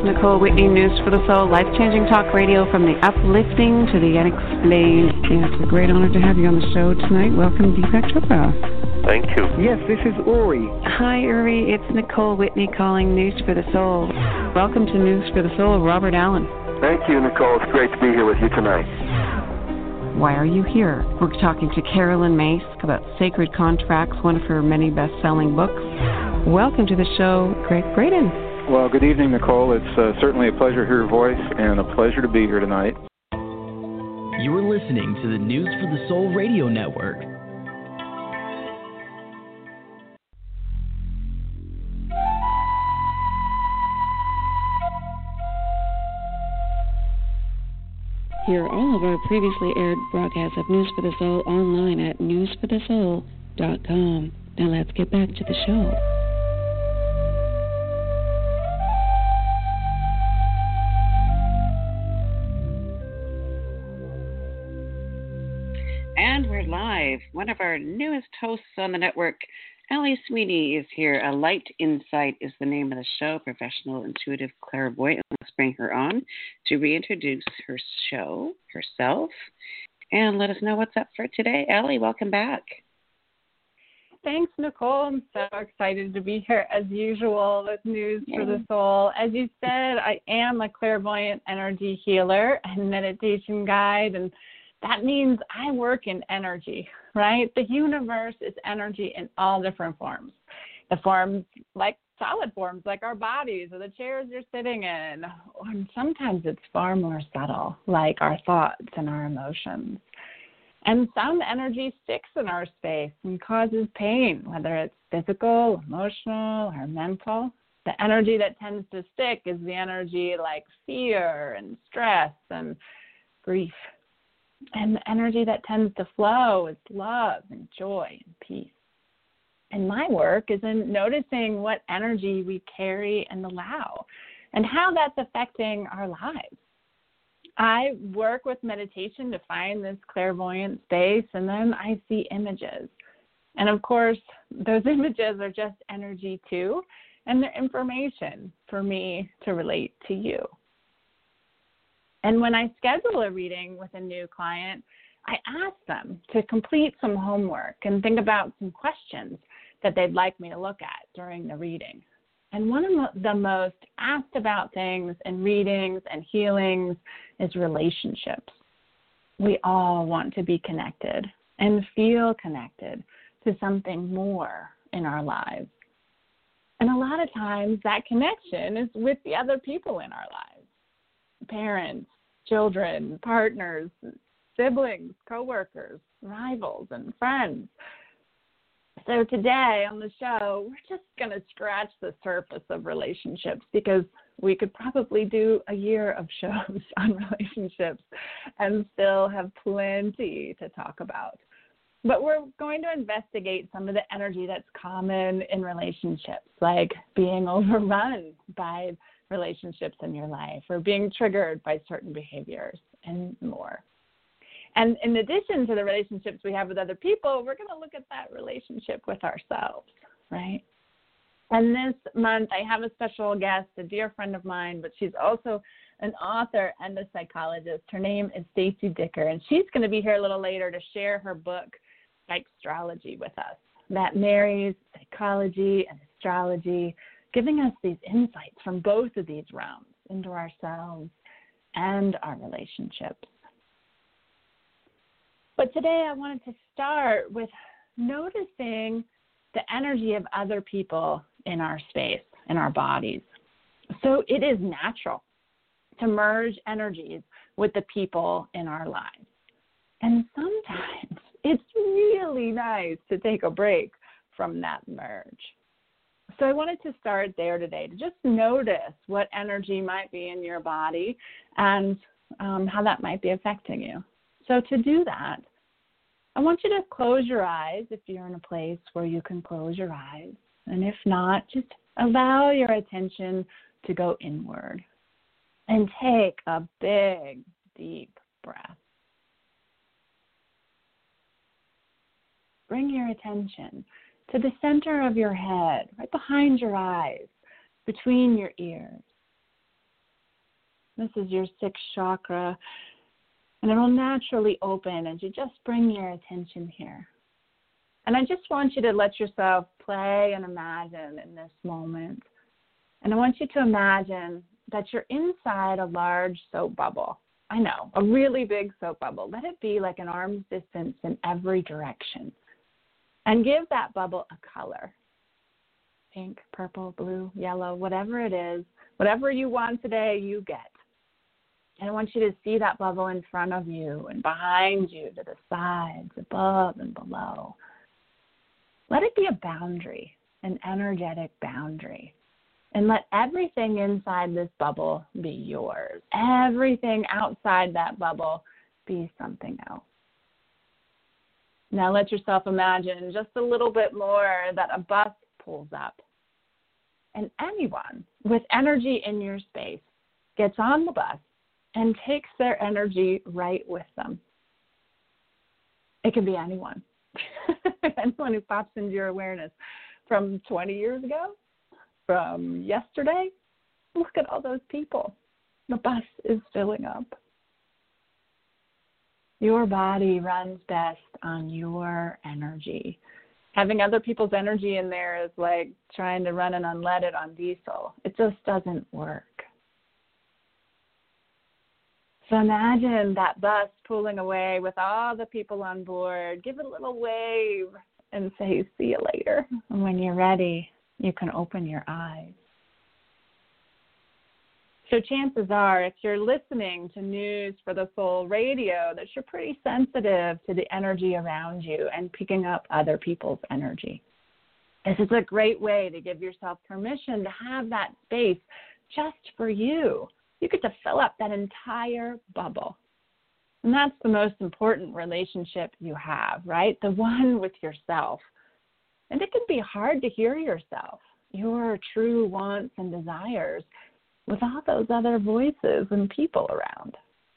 Nicole Whitney, News for the Soul, life-changing talk radio from the uplifting to the unexplained. And it's a great honor to have you on the show tonight. Welcome, Deepak Chopra. Thank you. Yes, this is Uri. Hi, Uri. It's Nicole Whitney calling News for the Soul. Welcome to News for the Soul, Robert Allen. Thank you, Nicole. It's great to be here with you tonight. Why are you here? We're talking to Carolyn Myss about Sacred Contracts, one of her many best-selling books. Welcome to the show, Greg Braden. Well, good evening, Nicole. It's certainly a pleasure to hear your voice and a pleasure to be here tonight. You are listening to the News for the Soul Radio Network. Hear all of our previously aired broadcasts of News for the Soul online at newsforthesoul.com. Now let's get back to the show. And we're live. One of our newest hosts on the network, Allie Sweeney, is here. A Light Insight is the name of the show, professional intuitive clairvoyant. Let's bring her on to reintroduce her show, herself, and let us know what's up for today. Allie, welcome back. Thanks, Nicole. I'm so excited to be here as usual with News for the Soul. As you said, I am a clairvoyant energy healer and meditation guide, and that means I work in energy, right? The universe is energy in all different forms. The forms like solid forms, like our bodies or the chairs you're sitting in. Or sometimes it's far more subtle, like our thoughts and our emotions. And some energy sticks in our space and causes pain, whether it's physical, emotional, or mental. The energy that tends to stick is the energy like fear and stress and grief. And the energy that tends to flow is love and joy and peace. And my work is in noticing what energy we carry and allow and how that's affecting our lives. I work with meditation to find this clairvoyant space, and then I see images. And of course, those images are just energy too, and they're information for me to relate to you. And when I schedule a reading with a new client, I ask them to complete some homework and think about some questions that they'd like me to look at during the reading. And one of the most asked about things in readings and healings is relationships. We all want to be connected and feel connected to something more in our lives. And a lot of times that connection is with the other people in our lives. Parents, children, partners, siblings, coworkers, rivals, and friends. So today on the show, we're just going to scratch the surface of relationships because we could probably do a year of shows on relationships and still have plenty to talk about. But we're going to investigate some of the energy that's common in relationships, like being overrun by relationships in your life or being triggered by certain behaviors and more. And in addition to the relationships we have with other people, we're going to look at that relationship with ourselves, right? And this month I have a special guest, a dear friend of mine, but she's also an author and a psychologist. Her name is Stacey Dicker, and she's going to be here a little later to share her book, Psychstrology, with us, that marries psychology and astrology, giving us these insights from both of these realms into ourselves and our relationships. But today I wanted to start with noticing the energy of other people in our space, in our bodies. So it is natural to merge energies with the people in our lives. And sometimes it's really nice to take a break from that merge. So I wanted to start there today, to just notice what energy might be in your body and how that might be affecting you. So to do that, I want you to close your eyes if you're in a place where you can close your eyes. And if not, just allow your attention to go inward and take a big, deep breath. Bring your attention to the center of your head, right behind your eyes, between your ears. This is your sixth chakra, and it will naturally open as you just bring your attention here. And I just want you to let yourself play and imagine in this moment. And I want you to imagine that you're inside a large soap bubble. I know, a really big soap bubble. Let it be like an arm's distance in every direction. And give that bubble a color. Pink, purple, blue, yellow, whatever it is. Whatever you want today, you get. And I want you to see that bubble in front of you and behind you, to the sides, above and below. Let it be a boundary, an energetic boundary. And let everything inside this bubble be yours. Everything outside that bubble be something else. Now let yourself imagine just a little bit more that a bus pulls up. And anyone with energy in your space gets on the bus and takes their energy right with them. It can be anyone. Anyone who pops into your awareness from 20 years ago, from yesterday. Look at all those people. The bus is filling up. Your body runs best on your energy. Having other people's energy in there is like trying to run an unleaded on diesel. It just doesn't work. So imagine that bus pulling away with all the people on board. Give it a little wave and say, see you later. And when you're ready, you can open your eyes. So chances are, if you're listening to News for the Soul radio, that you're pretty sensitive to the energy around you and picking up other people's energy. This is a great way to give yourself permission to have that space just for you. You get to fill up that entire bubble. And that's the most important relationship you have, right? The one with yourself. And it can be hard to hear yourself, your true wants and desires, with all those other voices and people around.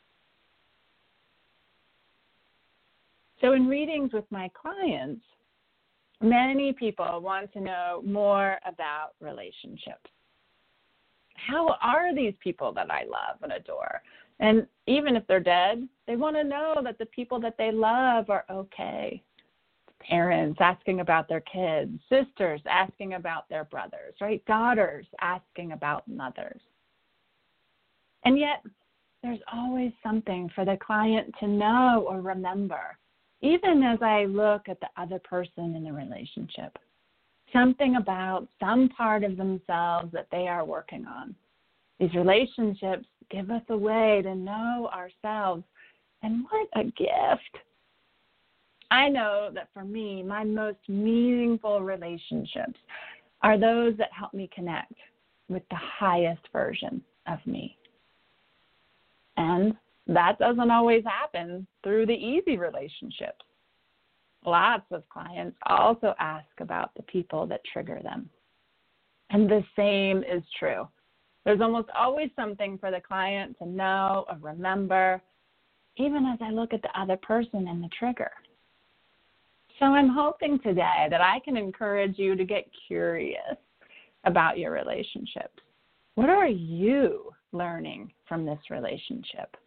So in readings with my clients, many people want to know more about relationships. How are these people that I love and adore? And even if they're dead, they want to know that the people that they love are okay. Parents asking about their kids, sisters asking about their brothers, right? Daughters asking about mothers. And yet, there's always something for the client to know or remember, even as I look at the other person in the relationship. Something about some part of themselves that they are working on. These relationships give us a way to know ourselves, and what a gift. I know that for me, my most meaningful relationships are those that help me connect with the highest version of me. And that doesn't always happen through the easy relationships. Lots of clients also ask about the people that trigger them. And the same is true. There's almost always something for the client to know or remember, even as I look at the other person and the trigger. So I'm hoping today that I can encourage you to get curious about your relationships. What are you learning from this relationship?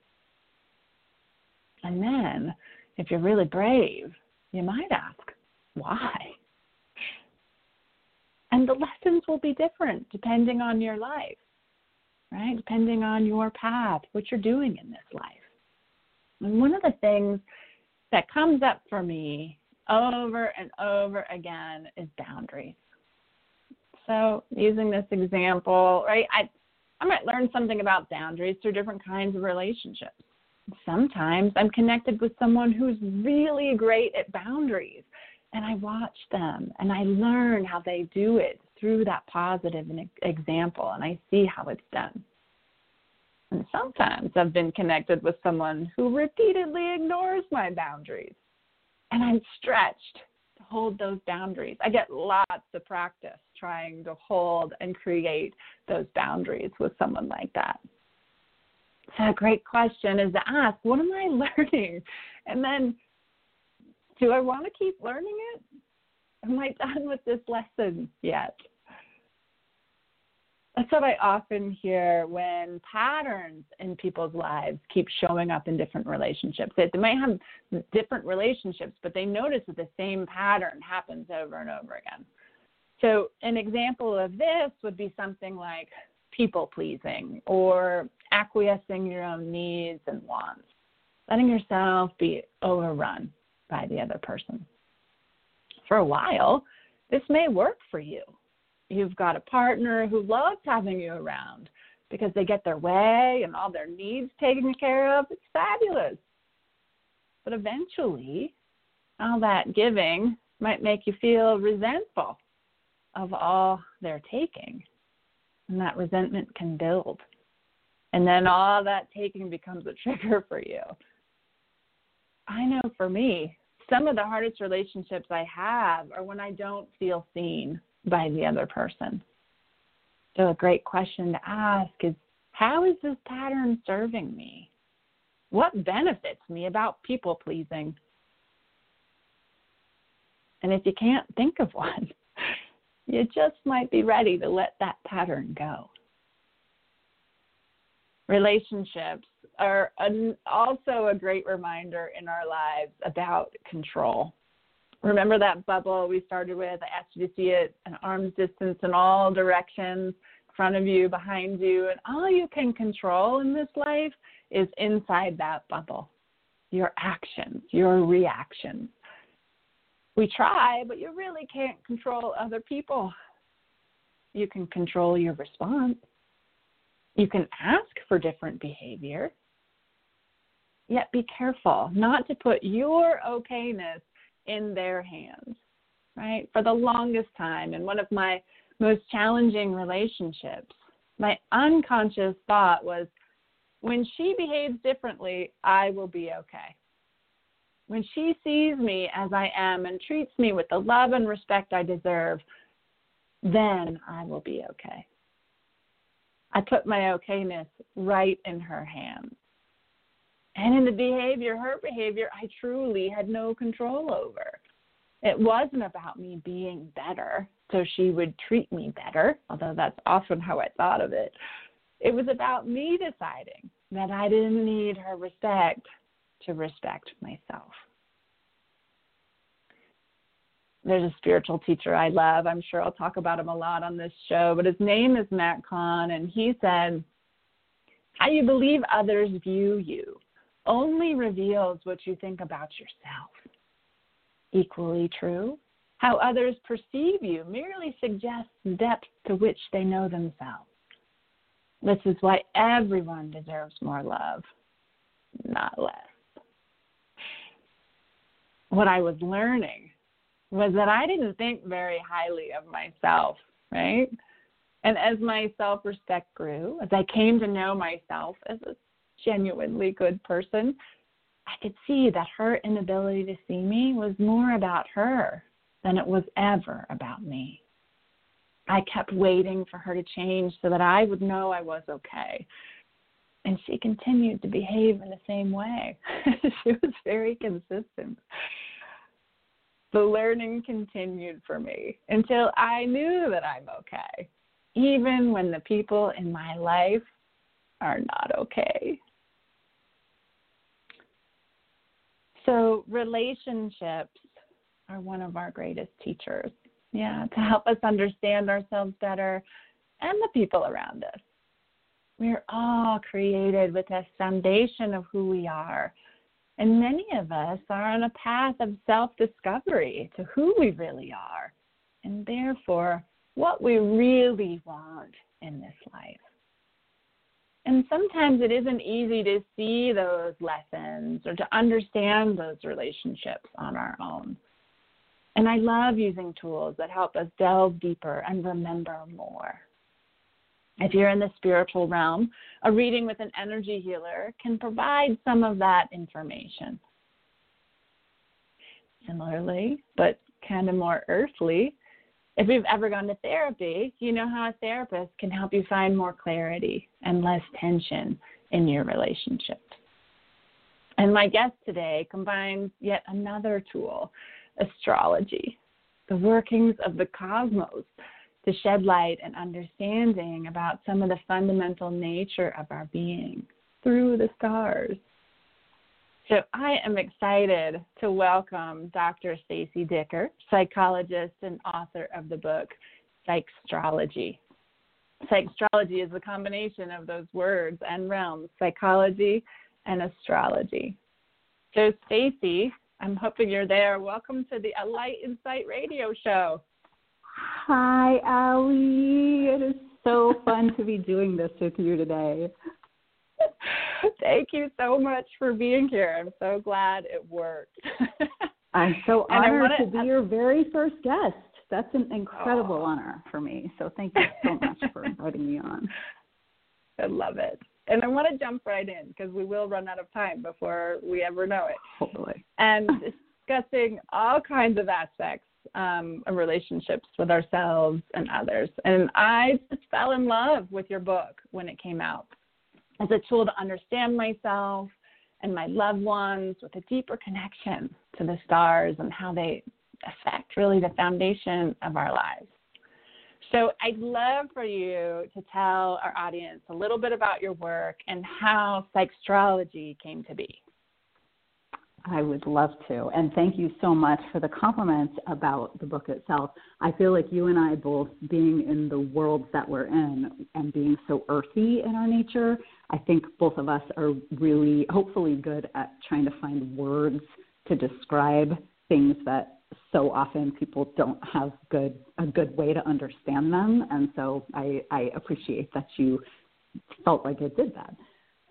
And then, if you're really brave, you might ask, why? And the lessons will be different depending on your life, right? Depending on your path, what you're doing in this life. And one of the things that comes up for me over and over again is boundaries. So using this example, right, I might learn something about boundaries through different kinds of relationships. Sometimes I'm connected with someone who's really great at boundaries, and I watch them and I learn how they do it through that positive example, and I see how it's done. And sometimes I've been connected with someone who repeatedly ignores my boundaries, and I'm stretched to hold those boundaries. I get lots of practice trying to hold and create those boundaries with someone like that. So a great question is to ask, what am I learning? And then, do I want to keep learning it? Am I done with this lesson yet? That's what I often hear when patterns in people's lives keep showing up in different relationships. They might have different relationships, but they notice that the same pattern happens over and over again. So an example of this would be something like people pleasing or acquiescing your own needs and wants, letting yourself be overrun by the other person. For a while, this may work for you. You've got a partner who loves having you around because they get their way and all their needs taken care of. It's fabulous. But eventually, all that giving might make you feel resentful of all they're taking. And that resentment can build. And then all that taking becomes a trigger for you. I know for me, some of the hardest relationships I have are when I don't feel seen by the other person. So a great question to ask is, how is this pattern serving me? What benefits me about people pleasing? And if you can't think of one, you just might be ready to let that pattern go. Relationships are also a great reminder in our lives about control. Remember that bubble we started with? I asked you to see it an arm's distance in all directions, in front of you, behind you, and all you can control in this life is inside that bubble. Your actions, your reactions. We try, but you really can't control other people. You can control your response. You can ask for different behavior. Yet be careful not to put your okayness in their hands, right? For the longest time, in one of my most challenging relationships, my unconscious thought was, when she behaves differently, I will be okay. When she sees me as I am and treats me with the love and respect I deserve, then I will be okay. I put my okayness right in her hands. And in her behavior, I truly had no control over. It wasn't about me being better, so she would treat me better, although that's often how I thought of it. It was about me deciding that I didn't need her respect to respect myself. There's a spiritual teacher I love. I'm sure I'll talk about him a lot on this show, but his name is Matt Kahn, and he said, how you believe others view you only reveals what you think about yourself. Equally true, how others perceive you merely suggests the depth to which they know themselves. This is why everyone deserves more love, not less. What I was learning was that I didn't think very highly of myself, right? And as my self-respect grew, as I came to know myself as a genuinely good person, I could see that her inability to see me was more about her than it was ever about me. I kept waiting for her to change so that I would know I was okay. And she continued to behave in the same way. She was very consistent. The learning continued for me until I knew that I'm okay, even when the people in my life are not okay. So relationships are one of our greatest teachers, to help us understand ourselves better and the people around us. We're all created with a foundation of who we are, and many of us are on a path of self-discovery to who we really are, and therefore what we really want in this life. And sometimes it isn't easy to see those lessons or to understand those relationships on our own. And I love using tools that help us delve deeper and remember more. If you're in the spiritual realm, a reading with an energy healer can provide some of that information. Similarly, but kind of more earthly, if you've ever gone to therapy, you know how a therapist can help you find more clarity and less tension in your relationship. And my guest today combines yet another tool, astrology, the workings of the cosmos, to shed light and understanding about some of the fundamental nature of our being through the stars. So I am excited to welcome Dr. Stacey Dicker, psychologist and author of the book, Psychstrology. Psychstrology is a combination of those words and realms, psychology and astrology. So Stacey, I'm hoping you're there. Welcome to the A Light Insight radio show. Hi, Allie. It is so fun to be doing this with you today. Thank you so much for being here. I'm so glad it worked. I'm so honored to be your very first guest. That's an incredible honor for me. So thank you so much for inviting me on. I love it. And I want to jump right in because we will run out of time before we ever know it. Hopefully. And discussing all kinds of aspects of relationships with ourselves and others. And I just fell in love with your book when it came out as a tool to understand myself and my loved ones with a deeper connection to the stars and how they affect really the foundation of our lives. So I'd love for you to tell our audience a little bit about your work and how Psychstrology came to be. I would love to. And thank you so much for the compliments about the book itself. I feel like you and I both, being in the worlds that we're in and being so earthy in our nature, I think both of us are really hopefully good at trying to find words to describe things that so often people don't have a good way to understand them. And so I appreciate that you felt like it did that.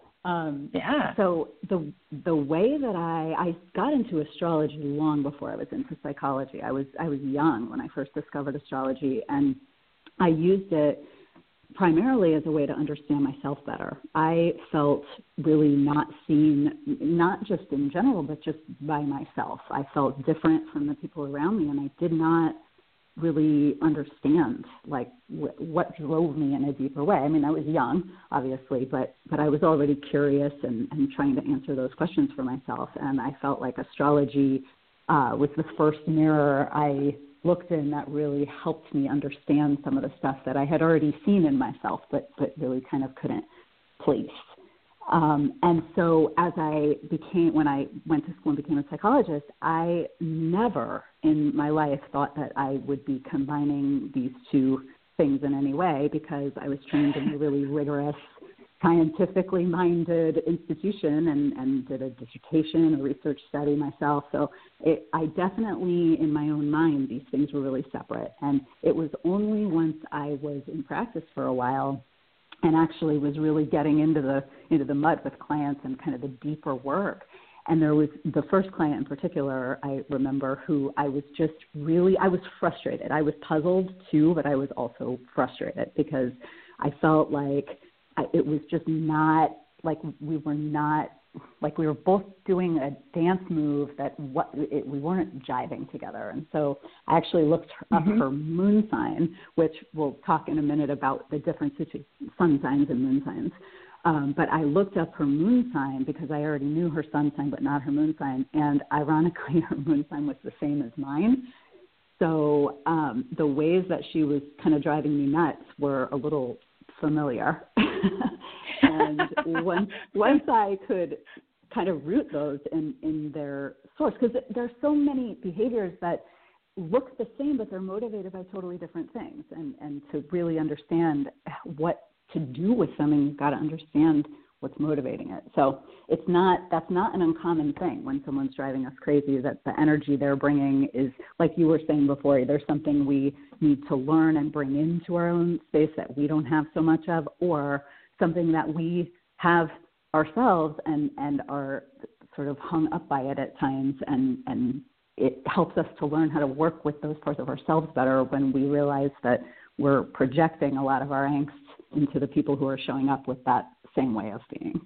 So the way that I got into astrology long before I was into psychology. I was young when I first discovered astrology, and I used it primarily as a way to understand myself better. I felt really not seen, not just in general, but just by myself. I felt different from the people around me, and I did not really understand like what drove me in a deeper way. I mean, I was young, obviously, but I was already curious and trying to answer those questions for myself. And I felt like astrology was the first mirror I looked in that really helped me understand some of the stuff that I had already seen in myself, but really kind of couldn't place. And so when I went to school and became a psychologist, I never in my life thought that I would be combining these two things in any way, because I was trained in a really rigorous, scientifically minded institution and did a dissertation, a research study myself. So I definitely, in my own mind, these things were really separate. And it was only once I was in practice for a while and actually was really getting into the mud with clients and kind of the deeper work. And there was the first client in particular, I remember, who I was frustrated. I was puzzled too, but I was also frustrated because I felt like it was just not like we were both doing a dance move that we weren't jiving together. And so I actually looked up her moon sign, which we'll talk in a minute about the difference between sun signs and moon signs. But I looked up her moon sign because I already knew her sun sign, but not her moon sign. And ironically, her moon sign was the same as mine. So the ways that she was kind of driving me nuts were a little familiar. And once I could kind of root those in their source, because there's so many behaviors that look the same, but they're motivated by totally different things. And to really understand what to do with them, and you've got to understand what's motivating it. So that's not an uncommon thing when someone's driving us crazy, that the energy they're bringing is, like you were saying before, there's something we need to learn and bring into our own space that we don't have so much of, or something that we have ourselves and are sort of hung up by it at times. And it helps us to learn how to work with those parts of ourselves better when we realize that we're projecting a lot of our angst into the people who are showing up with that same way of being.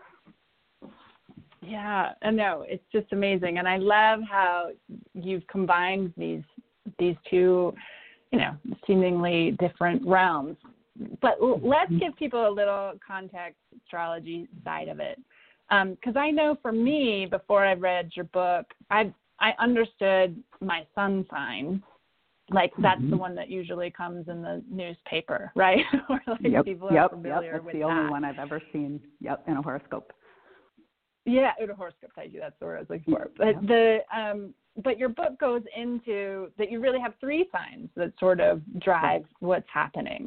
Yeah, no, it's just amazing. And I love how you've combined these two, seemingly different realms. But let's give people a little context, astrology side of it. Because I know for me, before I read your book, I understood my sun sign, Like that's the one that usually comes in the newspaper, right? Or like people are familiar that's with the only one I've ever seen. In a horoscope. Yeah, in a horoscope. Thank you. That's the word I was looking for. But but your book goes into that you really have 3 signs that sort of drive what's happening.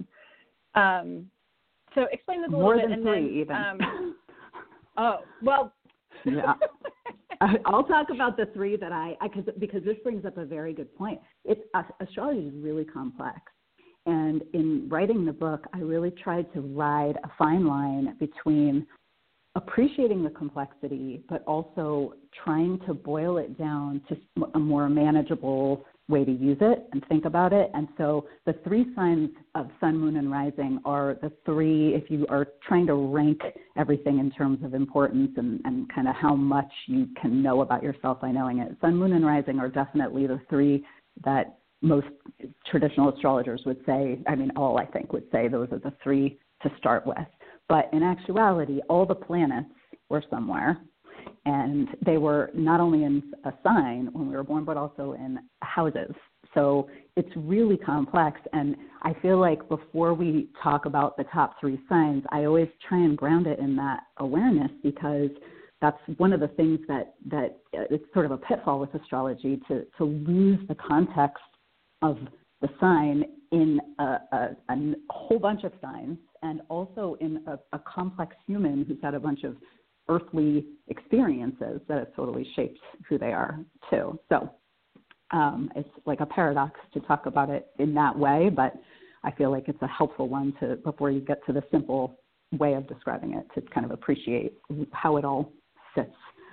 So explain this a little bit. More than 3 even. Oh, well. Yeah. I'll talk about the 3 that because this brings up a very good point. Astrology is really complex. And in writing the book, I really tried to ride a fine line between appreciating the complexity, but also trying to boil it down to a more manageable way to use it and think about it. And so the 3 signs of sun, moon, and rising are the 3, if you are trying to rank everything in terms of importance and kind of how much you can know about yourself by knowing it. Sun, moon, and rising are definitely the 3 that most traditional astrologers would say, all I think would say those are the 3 to start with. But in actuality, all the planets were somewhere, and they were not only in a sign when we were born, but also in houses. So it's really complex, and I feel like before we talk about the top 3 signs, I always try and ground it in that awareness, because that's one of the things that it's sort of a pitfall with astrology, to lose the context of the sign in a whole bunch of signs, and also in a complex human who's had a bunch of earthly experiences that have totally shaped who they are too. So it's like a paradox to talk about it in that way, but I feel like it's a helpful one to, before you get to the simple way of describing it, to kind of appreciate how it all sits.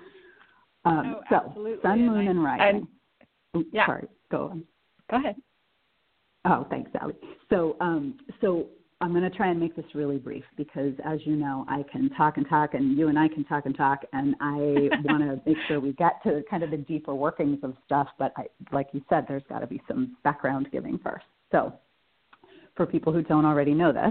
So sun, moon, and rising. Sorry, go on. Go ahead. Oh, thanks, Sally. So I'm going to try and make this really brief, because as you know, I can talk and talk, and you and I can talk and talk, and I want to make sure we get to kind of the deeper workings of stuff. But like you said, there's got to be some background giving first. So for people who don't already know this,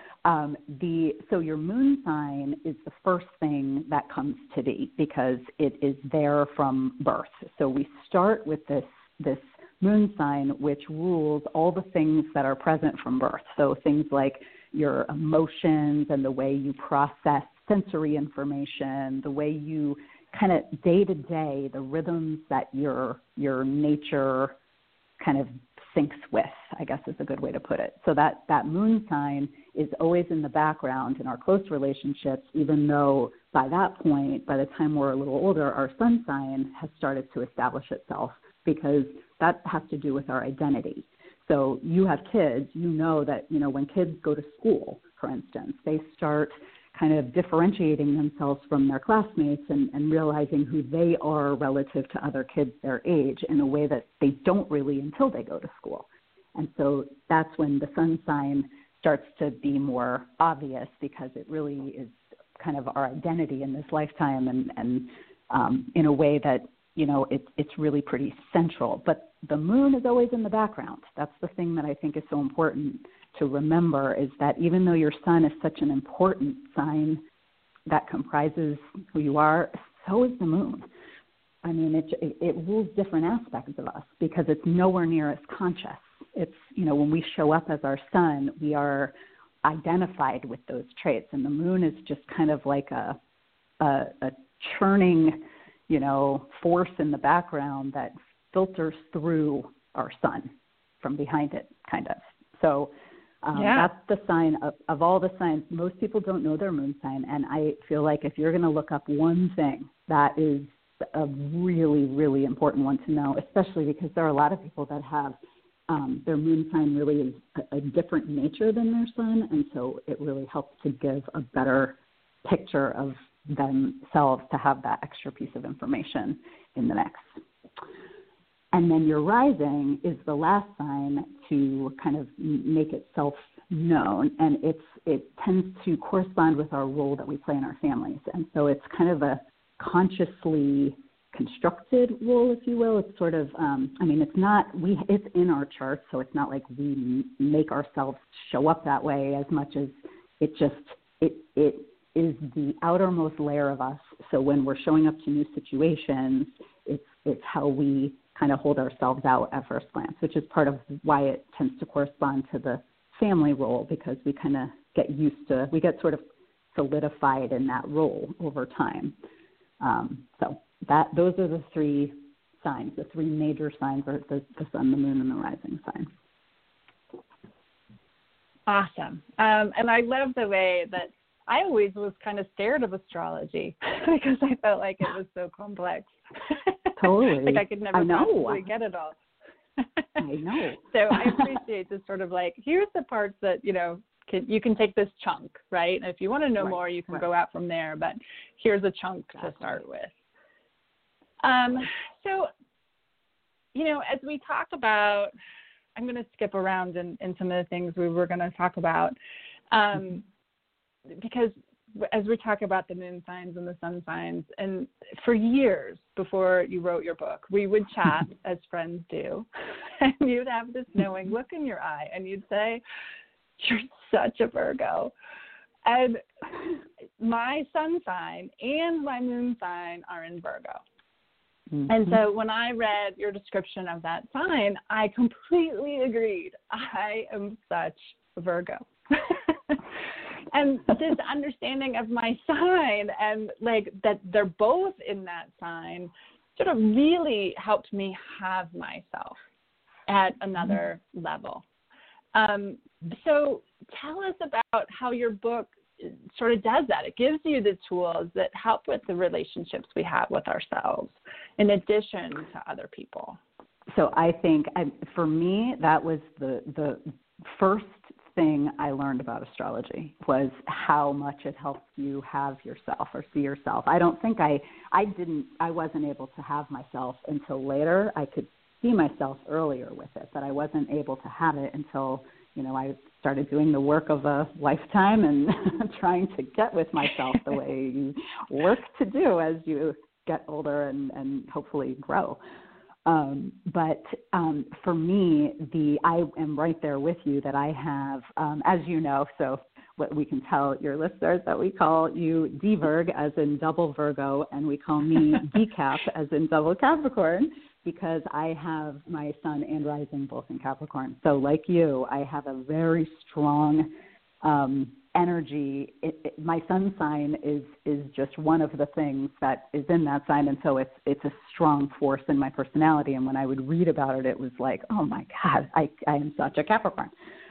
so your moon sign is the first thing that comes to be, because it is there from birth. So we start with this moon sign, which rules all the things that are present from birth. So things like your emotions and the way you process sensory information, the way you kind of day to day, the rhythms that your nature kind of syncs with, I guess is a good way to put it. So that moon sign is always in the background in our close relationships, even though by that point, by the time we're a little older, our sun sign has started to establish itself, because that has to do with our identity. So you have kids, you know that, when kids go to school, for instance, they start kind of differentiating themselves from their classmates and realizing who they are relative to other kids their age in a way that they don't really until they go to school. And so that's when the sun sign starts to be more obvious, because it really is kind of our identity in this lifetime, and in a way that, it's really pretty central. But the moon is always in the background. That's the thing that I think is so important to remember, is that even though your sun is such an important sign that comprises who you are, so is the moon. I mean, it rules different aspects of us, because it's nowhere near as conscious. It's, when we show up as our sun, we are identified with those traits, and the moon is just kind of like a churning, force in the background that filters through our sun from behind it, kind of. So that's the sign of all the signs. Most people don't know their moon sign, and I feel like if you're going to look up one thing, that is a really, really important one to know, especially because there are a lot of people that have their moon sign really is a different nature than their sun, and so it really helps to give a better picture of themselves to have that extra piece of information in the mix. And then your rising is the last sign to kind of make itself known, and it tends to correspond with our role that we play in our families. And so it's kind of a consciously constructed role, if you will. It's sort of, it's in our charts, so it's not like we make ourselves show up that way as much as it is the outermost layer of us. So when we're showing up to new situations, it's how we kind of hold ourselves out at first glance, which is part of why it tends to correspond to the family role, because we kind of we get sort of solidified in that role over time. Those are the three signs. The three major signs are the sun, the moon, and the rising sign. Awesome. And I love the way that I always was kind of scared of astrology because I felt like it was so complex. Totally. Like I could never possibly get it all. I know. So I appreciate this sort of like, here's the parts that, you can take this chunk, right? And if you want to know more, you can go out from there, but here's a chunk to start with. So, as we talk about, I'm going to skip around in some of the things we were going to talk about, because as we talk about the moon signs and the sun signs, and for years before you wrote your book, we would chat as friends do, and you'd have this knowing look in your eye, and you'd say, "You're such a Virgo." And my sun sign and my moon sign are in Virgo. Mm-hmm. And so when I read your description of that sign, I completely agreed. I am such a Virgo. And this understanding of my sign and like that they're both in that sign sort of really helped me have myself at another level. So tell us about how your book sort of does that. It gives you the tools that help with the relationships we have with ourselves in addition to other people. So I think for me, that was the first thing I learned about astrology was how much it helps you have yourself or see yourself. I don't think I wasn't able to have myself until later. I could see myself earlier with it, but I wasn't able to have it until, I started doing the work of a lifetime and trying to get with myself the way you work to do as you get older and hopefully grow. But for me, I am right there with you that I have, as you know, so what we can tell your listeners that we call you D-Virg as in double Virgo, and we call me D-Cap as in double Capricorn, because I have my sun and rising both in Capricorn. So like you, I have a very strong energy. My sun sign is just one of the things that is in that sign, and so it's a strong force in my personality. And when I would read about it, it was like, oh my God, I am such a Capricorn.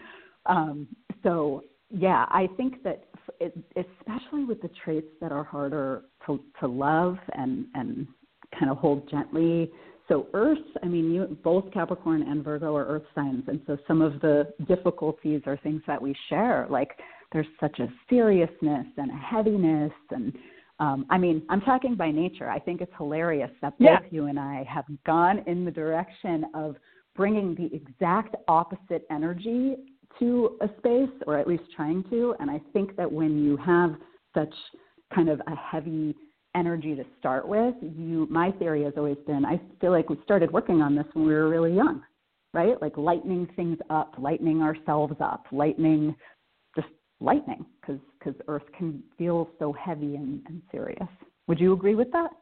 So yeah, I think that especially with the traits that are harder to love and kind of hold gently. So Earth, both Capricorn and Virgo are Earth signs, and so some of the difficulties are things that we share, like there's such a seriousness and a heaviness, and I'm talking by nature. I think it's hilarious that both you and I have gone in the direction of bringing the exact opposite energy to a space, or at least trying to, and I think that when you have such kind of a heavy energy to start with, my theory has always been, I feel like we started working on this when we were really young, right? Like lightening things up, lightening ourselves up, lightning, because Earth can feel so heavy and serious. Would you agree with that?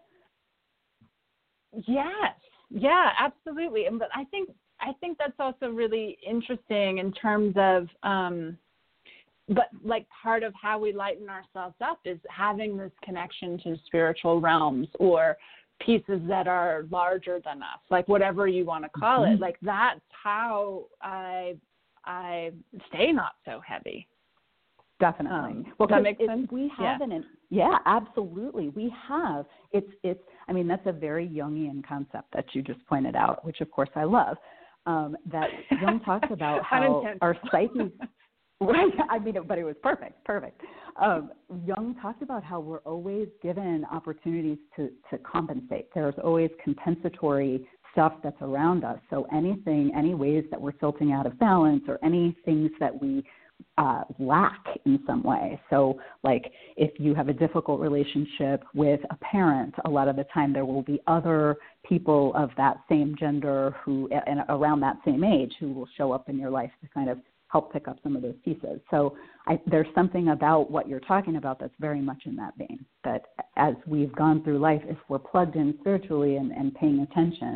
Yes. Yeah, absolutely. But I think that's also really interesting in terms of, but like part of how we lighten ourselves up is having this connection to spiritual realms or pieces that are larger than us, like whatever you want to call it. Like that's how I stay not so heavy. Definitely. Well, does that make sense? We have yeah, absolutely. We have. It's. That's a very Jungian concept that you just pointed out, which of course I love. That Jung talks about how our psyche. Right. But it was perfect. Jung talked about how we're always given opportunities to compensate. There's always compensatory stuff that's around us. So any ways that we're tilting out of balance or any things that we lack in some way. So like if you have a difficult relationship with a parent, a lot of the time there will be other people of that same gender and around that same age who will show up in your life to kind of help pick up some of those pieces. So there's something about what you're talking about that's very much in that vein, that as we've gone through life, if we're plugged in spiritually and paying attention,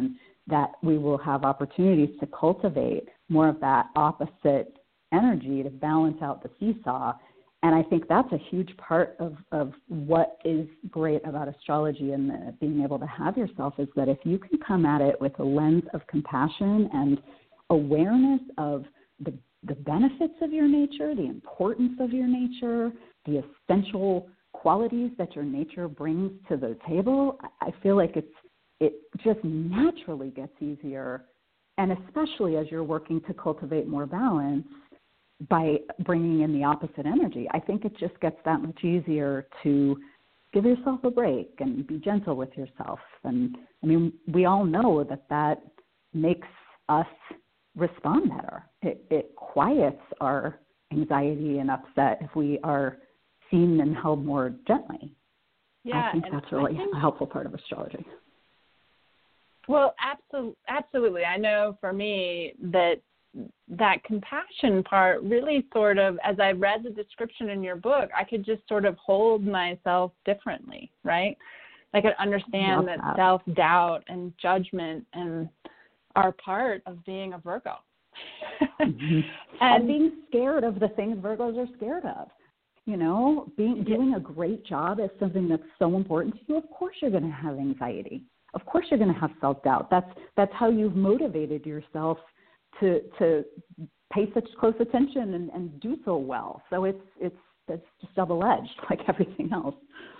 that we will have opportunities to cultivate more of that opposite energy to balance out the seesaw. And I think that's a huge part of what is great about astrology and being able to have yourself, is that if you can come at it with a lens of compassion and awareness of the benefits of your nature, the importance of your nature, the essential qualities that your nature brings to the table, I feel like it just naturally gets easier. And especially as you're working to cultivate more balance by bringing in the opposite energy, I think it just gets that much easier to give yourself a break and be gentle with yourself. And I mean, we all know that makes us respond better. It quiets our anxiety and upset if we are seen and held more gently. Yeah, I think that's really a helpful part of astrology. Well, absolutely. I know for me that compassion part really sort of, as I read the description in your book, I could just sort of hold myself differently, right? I could understand that self-doubt and judgment are part of being a Virgo. Mm-hmm. and being scared of the things Virgos are scared of. You know, doing a great job at something that's so important to you, of course you're going to have anxiety. Of course you're going to have self-doubt. That's how you've motivated yourself to pay such close attention and do so well. So it's just double-edged like everything else.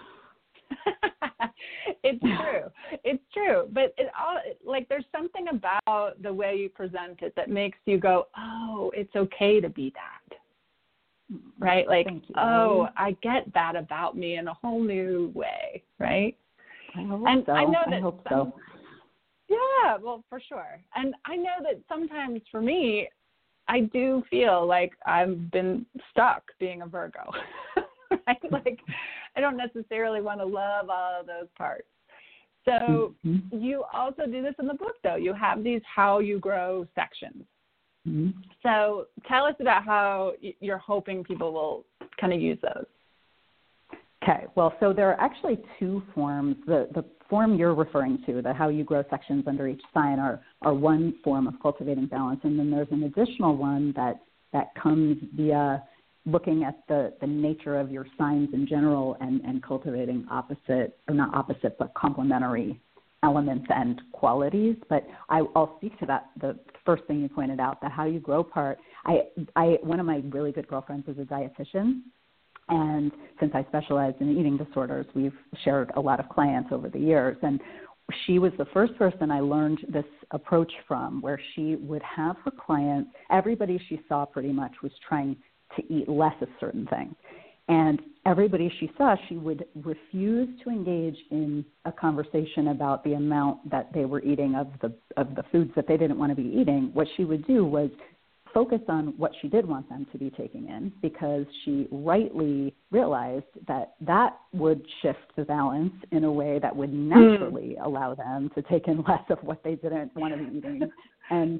It's true. But there's something about the way you present it that makes you go, oh, it's okay to be that. Right? Like, oh, I get that about me in a whole new way, right? I hope so. Yeah, well, for sure. And I know that sometimes for me, I do feel like I've been stuck being a Virgo. Right? Like, I don't necessarily want to love all of those parts. So you also do this in the book, though. You have these How You Grow sections. Mm-hmm. So tell us about how you're hoping people will kind of use those. Okay. Well, so there are actually two forms. The form you're referring to, the How You Grow sections under each sign, are one form of cultivating balance. And then there's an additional one that comes via looking at the nature of your signs in general and cultivating not opposite, but complementary elements and qualities. But I'll speak to that. The first thing you pointed out, the How You Grow part. One of my really good girlfriends is a dietitian. And since I specialize in eating disorders, we've shared a lot of clients over the years. And she was the first person I learned this approach from, where she would have her clients, everybody she saw pretty much was trying to eat less of certain things. And everybody she saw, she would refuse to engage in a conversation about the amount that they were eating of the foods that they didn't want to be eating. What she would do was focus on what she did want them to be taking in, because she rightly realized that would shift the balance in a way that would naturally allow them to take in less of what they didn't want to be eating. And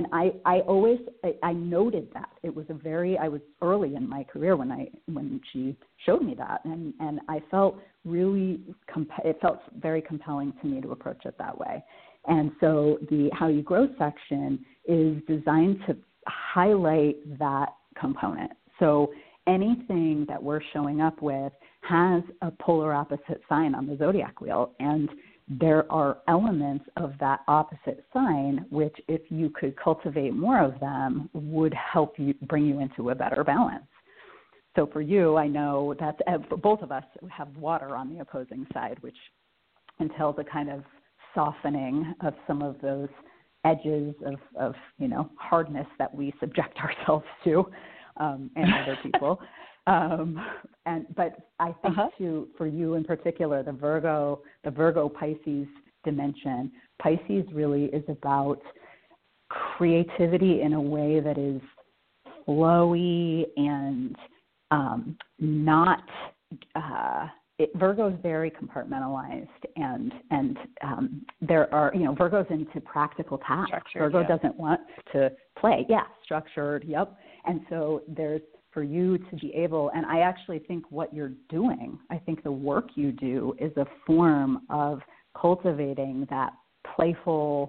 I noted that. It was I was early in my career when she showed me that, and I felt it felt very compelling to me to approach it that way. And so the How You Grow section is designed to highlight that component. So anything that we're showing up with has a polar opposite sign on the zodiac wheel, and there are elements of that opposite sign which, if you could cultivate more of them, would help you bring you into a better balance. So for you, I know that both of us have water on the opposing side, which entails a kind of softening of some of those edges of hardness that we subject ourselves to, and other people. But I think too, for you in particular, the Virgo Pisces dimension, Pisces really is about creativity in a way that is flowy and not. Virgo is very compartmentalized, and there are, Virgo's into practical tasks. Virgo doesn't want to play. Yeah, structured. Yep. And so there's, for you to be able, and I actually think what you're doing, I think the work you do is a form of cultivating that playful,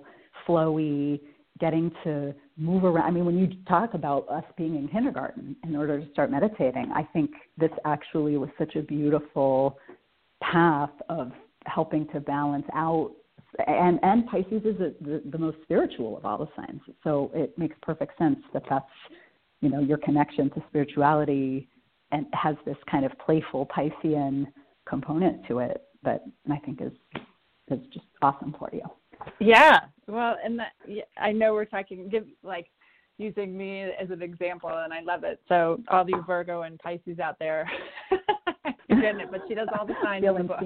flowy, getting to move around. I mean, when you talk about us being in kindergarten in order to start meditating, I think this actually was such a beautiful path of helping to balance out. And Pisces is the most spiritual of all the signs. So it makes perfect sense that that's, your connection to spirituality and has this kind of playful Piscean component to it that I think is just awesome for you. Yeah. Well, and I know we're using me as an example, and I love it. So all of you Virgo and Pisces out there, you're getting it, but she does all the signs in the book.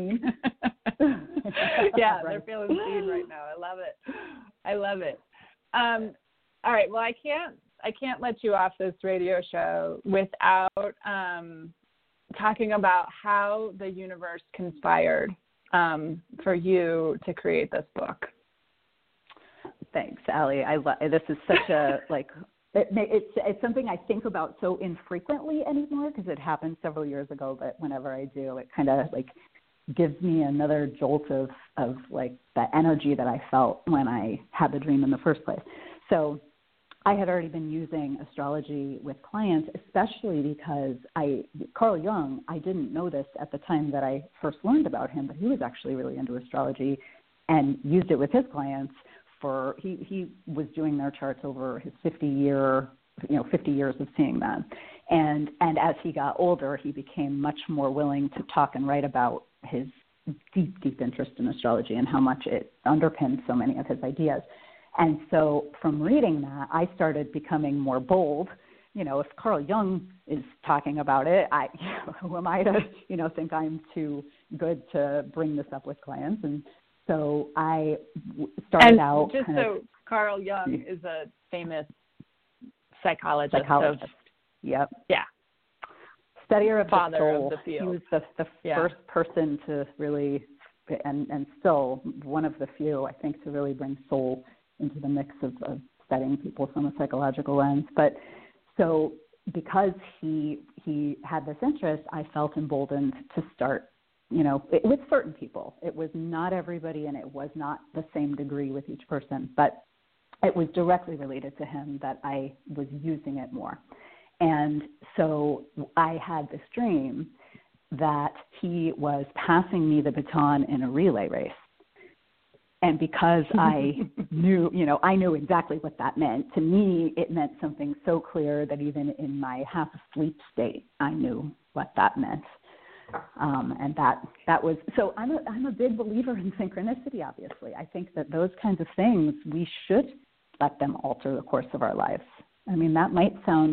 Yeah, right. They're feeling seen right now. I love it. All right. Well, I can't let you off this radio show without talking about how the universe conspired for you to create this book. Thanks, Allie. This is such a it's something I think about so infrequently anymore because it happened several years ago. But whenever I do, it kind of gives me another jolt of that energy that I felt when I had the dream in the first place. So I had already been using astrology with clients, especially because Carl Jung, I didn't know this at the time that I first learned about him, but he was actually really into astrology and used it with his clients. He was doing their charts over his 50 years of seeing them. And as he got older, he became much more willing to talk and write about his deep, deep interest in astrology and how much it underpinned so many of his ideas. And so from reading that, I started becoming more bold. If Carl Jung is talking about it, who am I to, think I'm too good to bring this up with clients? And so I started out. And Carl Jung is a famous psychologist. Yep. Yeah. Studier of Father the soul. Of the field. He was the first person to really, and still one of the few, I think, to really bring soul into the mix of studying people from a psychological lens. But so because he had this interest, I felt emboldened to start, with certain people. It was not everybody, and it was not the same degree with each person, but it was directly related to him that I was using it more. And so I had this dream that he was passing me the baton in a relay race. And because I knew exactly what that meant, to me, it meant something so clear that even in my half asleep state, I knew what that meant. And that was, so I'm a big believer in synchronicity, obviously. I think that those kinds of things, we should let them alter the course of our lives. I mean, that might sound,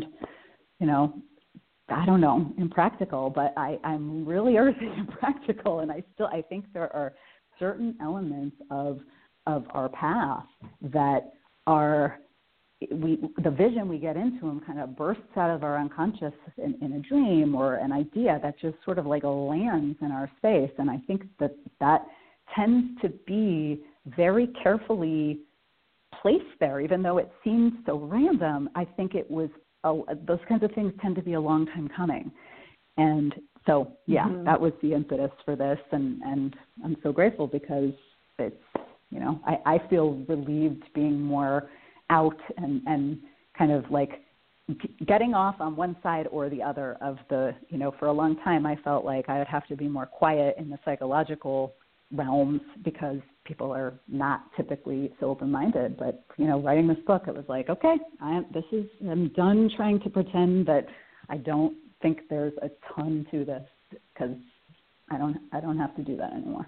I don't know, impractical, but I'm really earthy and practical. And I think there are certain elements of our path that are, the vision we get into them kind of bursts out of our unconscious in a dream or an idea that just sort of lands in our space. And I think that tends to be very carefully placed there, even though it seems so random. I think it was, those kinds of things tend to be a long time coming. And so, that was the impetus for this. And I'm so grateful because it's, I feel relieved being more out and kind of getting off on one side or the other of the, for a long time I felt like I would have to be more quiet in the psychological realms because people are not typically so open-minded. But, writing this book, it was like, okay, I'm done trying to pretend that I don't think there's a ton to this because I don't have to do that anymore.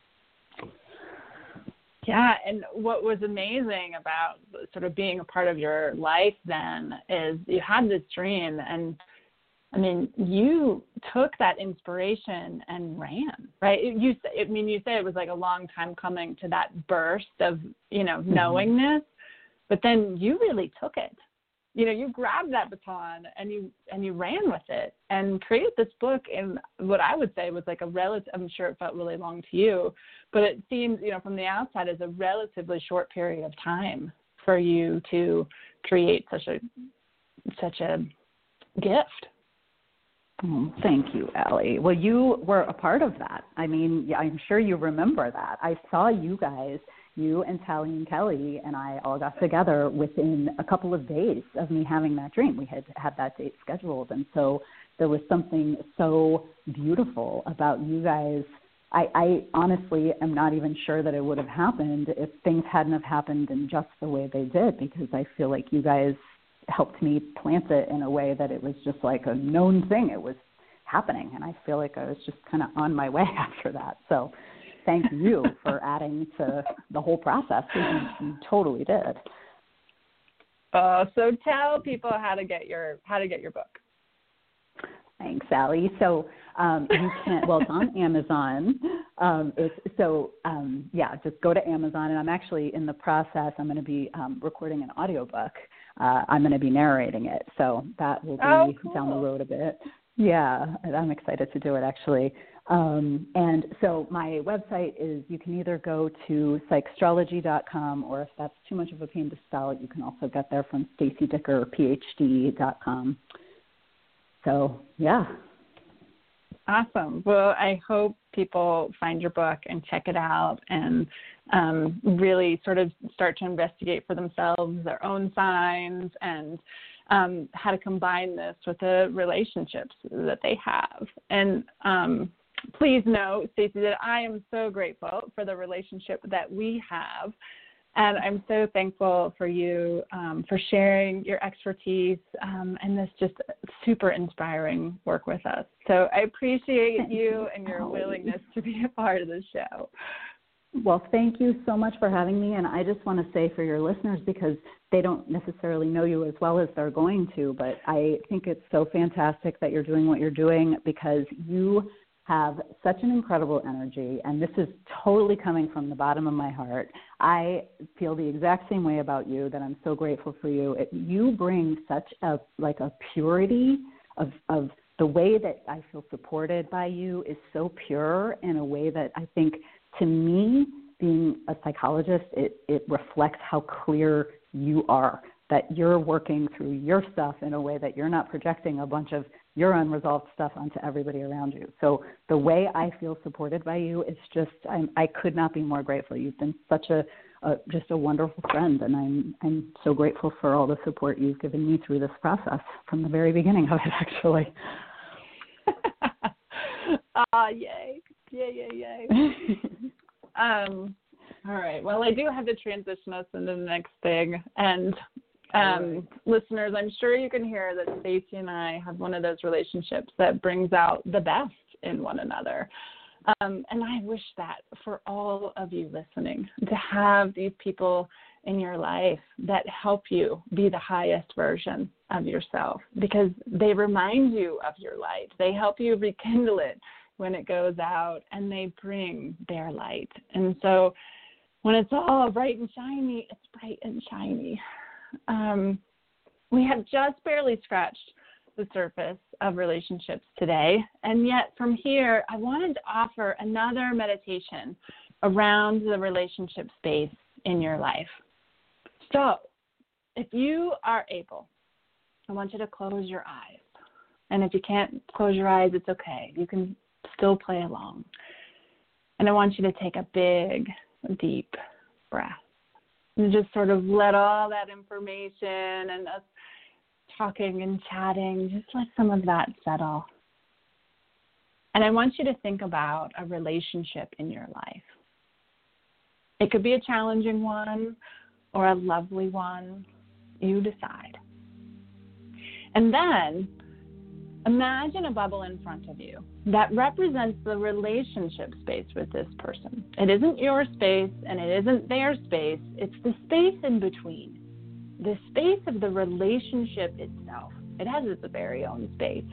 Yeah, and what was amazing about sort of being a part of your life then is you had this dream, and I mean, you took that inspiration and ran, right? You say it was like a long time coming to that burst of, knowingness, but then you really took it. You grabbed that baton and you ran with it and created this book in what I would say was like a relative, I'm sure it felt really long to you, but it seems, from the outside as a relatively short period of time for you to create such a gift. Oh, thank you, Allie. Well, you were a part of that. I mean, I'm sure you remember that. I saw you guys, you and Tally and Kelly and I all got together within a couple of days of me having that dream. We had that date scheduled. And so there was something so beautiful about you guys. I honestly am not even sure that it would have happened if things hadn't have happened in just the way they did, because I feel like you guys helped me plant it in a way that it was just like a known thing. It was happening, and I feel like I was just kind of on my way after that. So thank you for adding to the whole process. You totally did. So tell people how to get your book. Thanks, Allie. So you can, well, it's on Amazon. Just go to Amazon. And I'm actually in the process. I'm going to be recording an audiobook. I'm going to be narrating it. So that will be cool. down the road a bit. Yeah, I'm excited to do it, actually. And so my website is, you can either go to psychstrology.com, or if that's too much of a pain to spell, you can also get there from stacydickerphd.com. So, yeah. Awesome. Well, I hope people find your book and check it out and really sort of start to investigate for themselves their own signs and how to combine this with the relationships that they have. And please know, Stacey, that I am so grateful for the relationship that we have. And I'm so thankful for you for sharing your expertise and this just super inspiring work with us. So I appreciate you and your willingness to be a part of the show. Well, thank you so much for having me. And I just want to say for your listeners, because they don't necessarily know you as well as they're going to, but I think it's so fantastic that you're doing what you're doing, because you have such an incredible energy, and this is totally coming from the bottom of my heart. I feel the exact same way about you, that I'm so grateful for you. You bring such a purity of the way that I feel supported by you is so pure in a way that I think, to me, being a psychologist, it reflects how clear you are, that you're working through your stuff in a way that you're not projecting a bunch of your unresolved stuff onto everybody around you. So the way I feel supported by you is just, I could not be more grateful. You've been such just a wonderful friend, and I'm so grateful for all the support you've given me through this process from the very beginning of it, actually. Yay. Yay. All right. Well, I do have to transition us into the next thing. And listeners, I'm sure you can hear that Stacey and I have one of those relationships that brings out the best in one another. And I wish that for all of you listening, to have these people in your life that help you be the highest version of yourself, because they remind you of your light. They help you rekindle it when it goes out, and they bring their light. And so when it's all bright and shiny, it's bright and shiny. We have just barely scratched the surface of relationships today. And yet from here, I wanted to offer another meditation around the relationship space in your life. So if you are able, I want you to close your eyes. And if you can't close your eyes, it's okay. You can still play along. And I want you to take a big, deep breath. And just sort of let all that information and us talking and chatting, just let some of that settle. And I want you to think about a relationship in your life. It could be a challenging one or a lovely one. You decide. And then imagine a bubble in front of you that represents the relationship space with this person. It isn't your space and it isn't their space. It's the space in between, the space of the relationship itself. It has its very own space.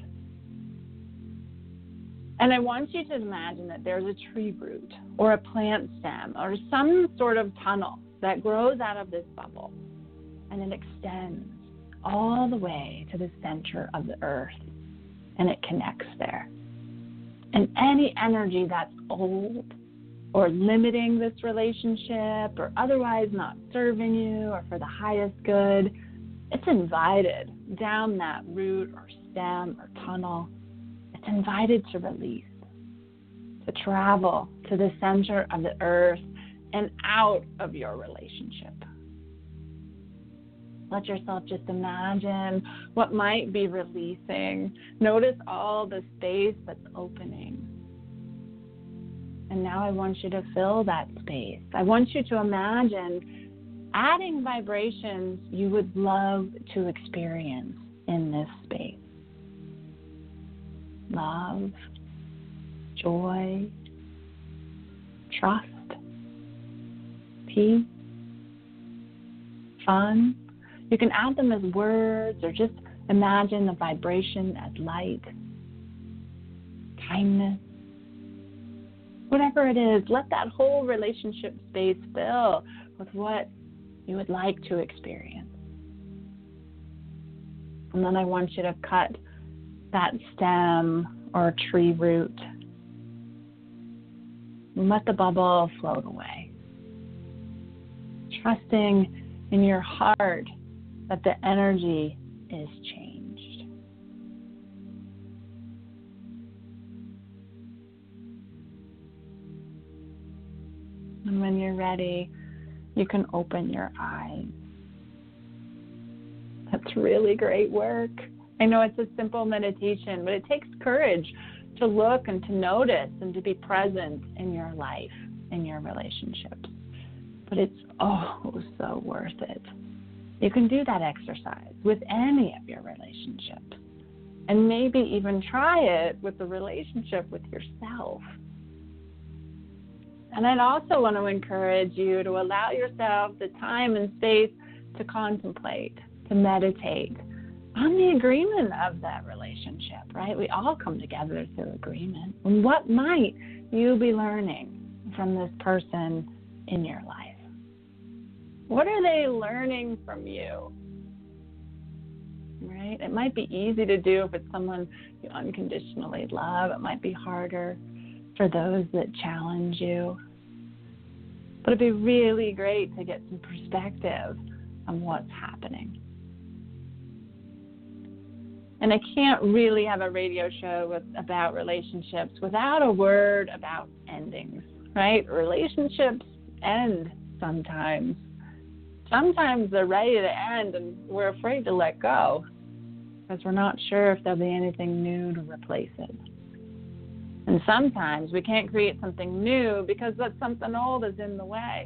And I want you to imagine that there's a tree root or a plant stem or some sort of tunnel that grows out of this bubble, and it extends all the way to the center of the earth. And it connects there. And any energy that's old or limiting this relationship or otherwise not serving you or for the highest good, it's invited down that root or stem or tunnel just invited to release, to travel to the center of the earth and out of your relationship. Let yourself just imagine what might be releasing. Notice all the space that's opening. And now I want you to fill that space. I want you to imagine adding vibrations you would love to experience in this space. Love, joy, trust, peace, fun. You can add them as words or just imagine the vibration as light, kindness. Whatever it is, let that whole relationship space fill with what you would like to experience. And then I want you to cut that stem or tree root and let the bubble float away. Trusting in your heart that the energy is changed. And when you're ready, you can open your eyes. That's really great work. I know it's a simple meditation, but it takes courage to look and to notice and to be present in your life, in your relationships. But it's so worth it. You can do that exercise with any of your relationships. And maybe even try it with the relationship with yourself. And I'd also want to encourage you to allow yourself the time and space to contemplate, to meditate on the agreement of that relationship, right? We all come together through agreement. And what might you be learning from this person in your life? What are they learning from you? Right? It might be easy to do if it's someone you unconditionally love. It might be harder for those that challenge you. But it'd be really great to get some perspective on what's happening. And I can't really have a radio show about relationships without a word about endings, right? Relationships end sometimes. Sometimes they're ready to end and we're afraid to let go because we're not sure if there'll be anything new to replace it. And sometimes we can't create something new because that something old is in the way.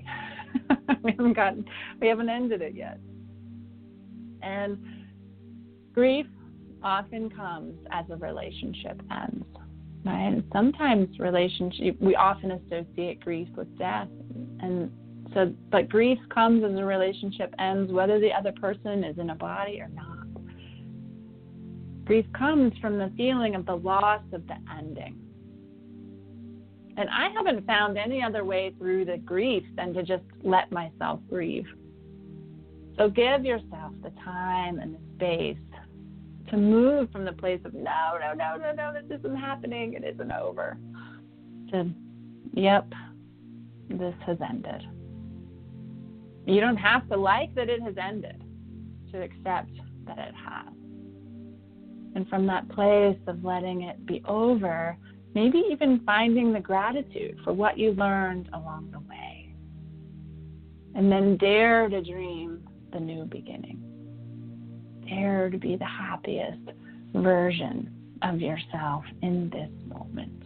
we haven't ended it yet. And grief often comes as a relationship ends, right? And sometimes we often associate grief with death. But grief comes as a relationship ends, whether the other person is in a body or not. Grief comes from the feeling of the loss of the ending. And I haven't found any other way through the grief than to just let myself grieve. So give yourself the time and the space to move from the place of no, this isn't happening, it isn't over, to, yep, this has ended. You don't have to like that it has ended to accept that it has. And from that place of letting it be over, maybe even finding the gratitude for what you learned along the way. And then dare to dream the new beginning. Dare to be the happiest version of yourself in this moment.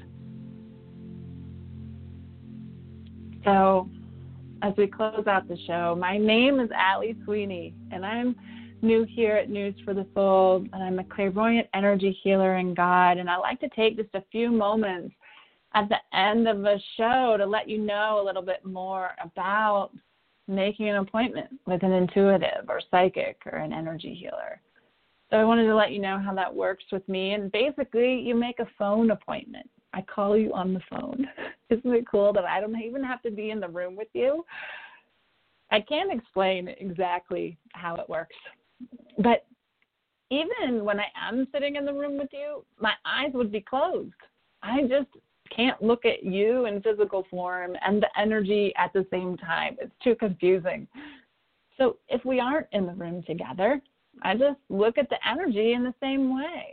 So, as we close out the show, my name is Allie Sweeney, and I'm new here at News for the Soul, and I'm a clairvoyant energy healer and guide, and I like to take just a few moments at the end of a show to let you know a little bit more about making an appointment with an intuitive or psychic or an energy healer. So I wanted to let you know how that works with me, and basically you make a phone appointment. I call you on the phone. Isn't it cool that I don't even have to be in the room with you? I can't explain exactly how it works. But even when I am sitting in the room with you, my eyes would be closed. I just can't look at you in physical form and the energy at the same time. It's too confusing. So if we aren't in the room together, I just look at the energy in the same way.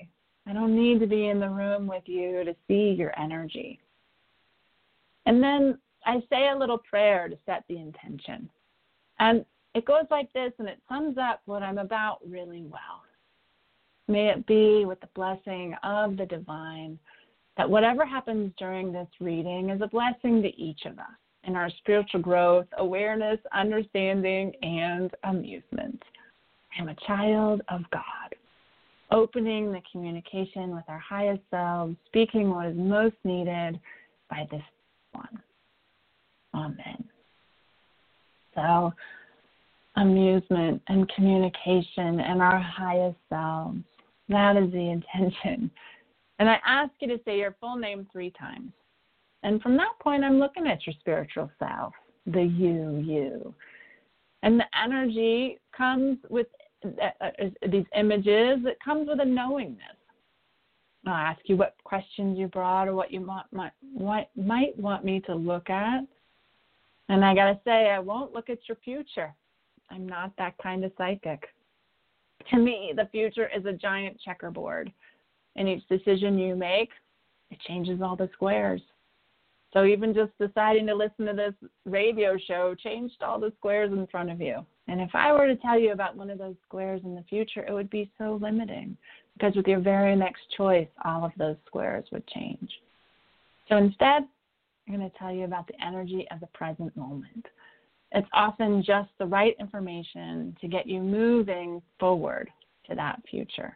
I don't need to be in the room with you to see your energy. And then I say a little prayer to set the intention. And it goes like this, and it sums up what I'm about really well. May it be with the blessing of the divine that whatever happens during this reading is a blessing to each of us in our spiritual growth, awareness, understanding, and amusement. I'm a child of God, opening the communication with our highest selves, speaking what is most needed by this one. Amen. So, amusement and communication and our highest selves, that is the intention. And I ask you to say your full name 3 times. And from that point, I'm looking at your spiritual self, the you. And the energy comes with these images. It comes with a knowingness. I'll ask you what questions you brought or what you might want me to look at. And I got to say, I won't look at your future. I'm not that kind of psychic. To me, the future is a giant checkerboard. And each decision you make, it changes all the squares. So even just deciding to listen to this radio show changed all the squares in front of you. And if I were to tell you about one of those squares in the future, it would be so limiting. Because with your very next choice, all of those squares would change. So instead, I'm going to tell you about the energy of the present moment. It's often just the right information to get you moving forward to that future.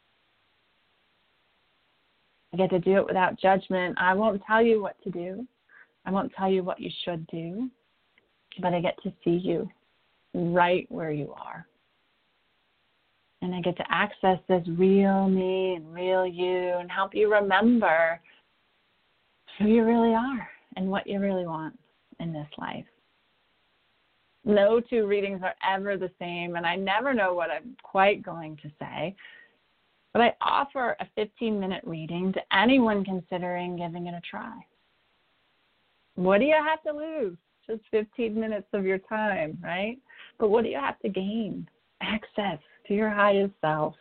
I get to do it without judgment. I won't tell you what to do. I won't tell you what you should do. But I get to see you right where you are. And I get to access this real me and real you and help you remember who you really are and what you really want in this life. No 2 readings are ever the same, and I never know what I'm quite going to say. But I offer a 15-minute reading to anyone considering giving it a try. What do you have to lose? Just 15 minutes of your time, right? But what do you have to gain? Access to your highest self.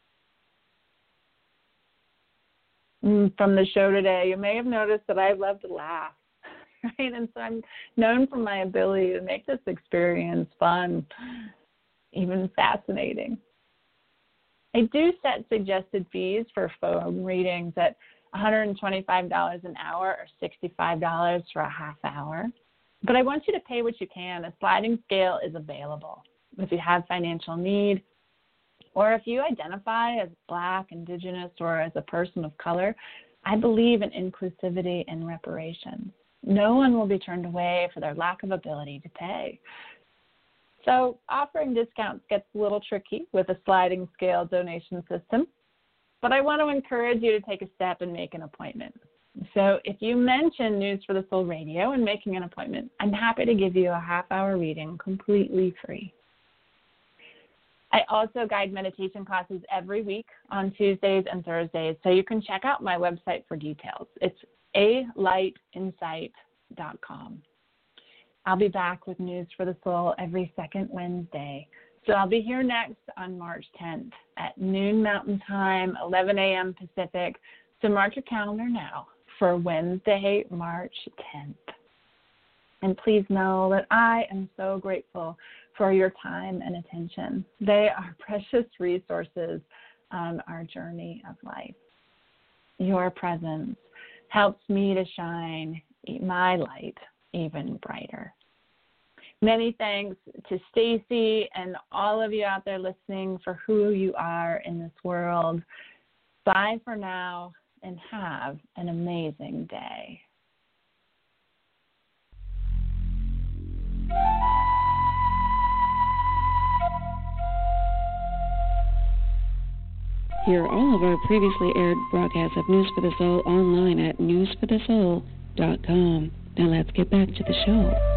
From the show today, you may have noticed that I love to laugh, right? And so I'm known for my ability to make this experience fun, even fascinating. I do set suggested fees for phone readings at $125 an hour or $65 for a half hour. But I want you to pay what you can. A sliding scale is available if you have financial need, or if you identify as Black, Indigenous, or as a person of color. I believe in inclusivity and reparations. No one will be turned away for their lack of ability to pay. So offering discounts gets a little tricky with a sliding scale donation system, but I want to encourage you to take a step and make an appointment. So if you mention News for the Soul Radio and making an appointment, I'm happy to give you a half-hour reading completely free. I also guide meditation classes every week on Tuesdays and Thursdays, so you can check out my website for details. It's alightinsight.com. I'll be back with News for the Soul every second Wednesday. So I'll be here next on March 10th at noon Mountain Time, 11 a.m. Pacific. So mark your calendar now for Wednesday, March 10th. And please know that I am so grateful for your time and attention. They are precious resources on our journey of life. Your presence helps me to shine my light even brighter. Many thanks to Stacy and all of you out there listening for who you are in this world. Bye for now and have an amazing day. Hear all of our previously aired broadcasts of News for the Soul online at newsforthesoul.com. Now let's get back to the show.